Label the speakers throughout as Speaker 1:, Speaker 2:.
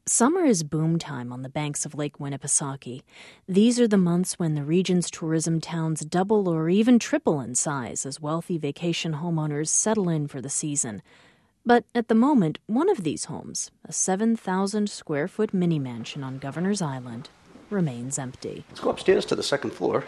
Speaker 1: Summer is boom time on the banks of Lake Winnipesaukee. These are the months when the region's tourism towns double or even triple in size as wealthy vacation homeowners settle in for the season. But at the moment, one of these homes, a 7,000-square-foot mini-mansion on Governor's Island, remains empty.
Speaker 2: Let's go upstairs to the second floor.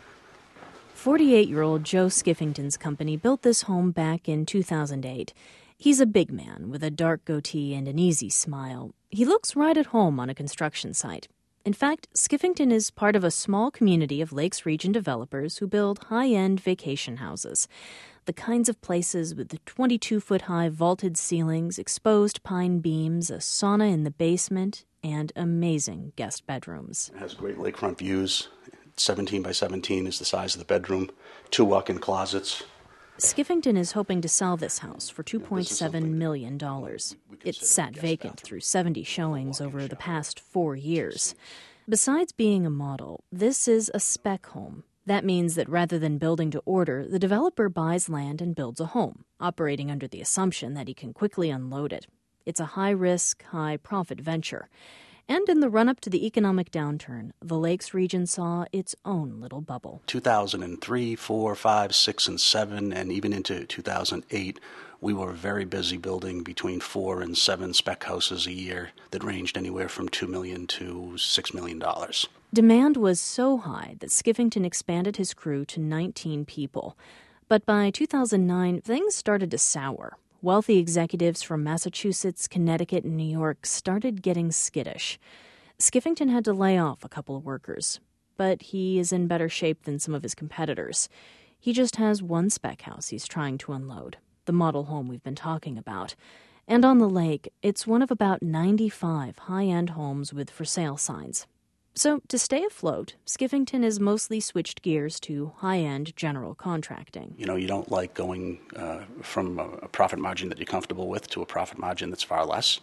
Speaker 1: 48-year-old Joe Skiffington's company built this home back in 2008. He's a big man with a dark goatee and an easy smile. He looks right at home on a construction site. In fact, Skiffington is part of a small community of Lakes Region developers who build high-end vacation houses. The kinds of places with the 22-foot-high vaulted ceilings, exposed pine beams, a sauna in the basement, and amazing guest bedrooms.
Speaker 2: It has great lakefront views. 17 by 17 is the size of the bedroom. 2 walk-in closets.
Speaker 1: Skiffington is hoping to sell this house for $2.7 million. It's sat vacant through 70 showings over the past 4 years. Besides being a model, this is a spec home. That means that rather than building to order, the developer buys land and builds a home, operating under the assumption that he can quickly unload it. It's a high-risk, high-profit venture. And in the run-up to the economic downturn, the Lakes region saw its own little bubble.
Speaker 2: 2003, 4, 5, 6, and 7, and even into 2008, we were very busy building between 4 and 7 spec houses a year that ranged anywhere from $2 million to $6 million.
Speaker 1: Demand was so high that Skiffington expanded his crew to 19 people. But by 2009, things started to sour. Wealthy executives from Massachusetts, Connecticut, and New York started getting skittish. Skiffington had to lay off a couple of workers, but he is in better shape than some of his competitors. He just has one spec house he's trying to unload, the model home we've been talking about. And on the lake, it's one of about 95 high-end homes with for sale signs. So, to stay afloat, Skiffington has mostly switched gears to high-end general contracting.
Speaker 2: You know, you don't like going from a profit margin that you're comfortable with to a profit margin that's far less.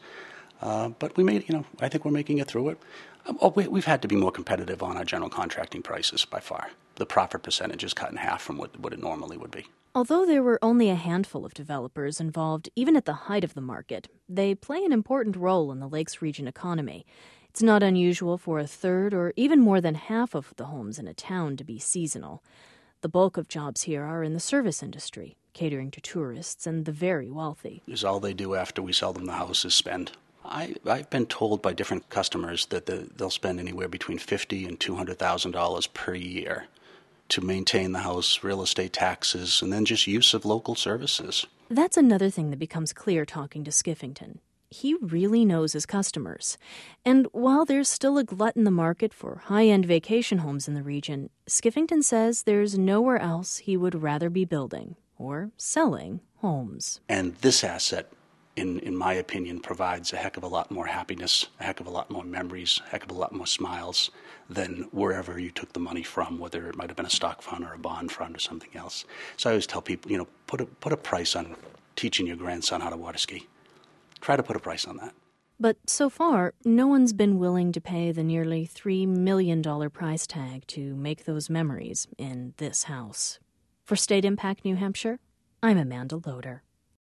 Speaker 2: But I think we're making it through it. We've had to be more competitive on our general contracting prices by far. The profit percentage is cut in half from what it normally would be.
Speaker 1: Although there were only a handful of developers involved, even at the height of the market, they play an important role in the Lakes region economy. It's not unusual for a third or even more than half of the homes in a town to be seasonal. The bulk of jobs here are in the service industry, catering to tourists and the very wealthy.
Speaker 2: Is all they do after we sell them the house is spend. I've been told by different customers that they'll spend anywhere between $50,000 and $200,000 per year to maintain the house, real estate taxes, and then just use of local services.
Speaker 1: That's another thing that becomes clear talking to Skiffington. He really knows his customers. And while there's still a glut in the market for high-end vacation homes in the region, Skiffington says there's nowhere else he would rather be building or selling homes.
Speaker 2: And this asset, in my opinion, provides a heck of a lot more happiness, a heck of a lot more memories, a heck of a lot more smiles than wherever you took the money from, whether it might have been a stock fund or a bond fund or something else. So I always tell people, put a price on teaching your grandson how to water ski. Try to put a price on that.
Speaker 1: But so far, no one's been willing to pay the nearly $3 million price tag to make those memories in this house. For State Impact New Hampshire, I'm Amanda Loader.